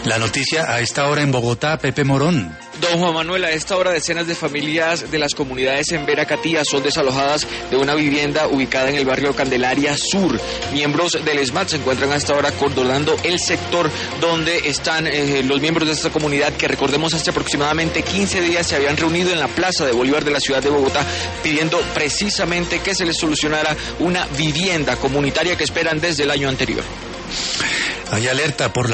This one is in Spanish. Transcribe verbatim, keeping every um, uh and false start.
La noticia a esta hora en Bogotá, Pepe Morón. Don Juan Manuel, a esta hora decenas de familias de las comunidades en Veracatía son desalojadas de una vivienda ubicada en el barrio Candelaria Sur. Miembros del ESMAD se encuentran a esta hora acordonando el sector donde están eh, los miembros de esta comunidad que, recordemos, hace aproximadamente quince días se habían reunido en la Plaza de Bolívar de la ciudad de Bogotá pidiendo precisamente que se les solucionara una vivienda comunitaria que esperan desde el año anterior. Hay alerta por la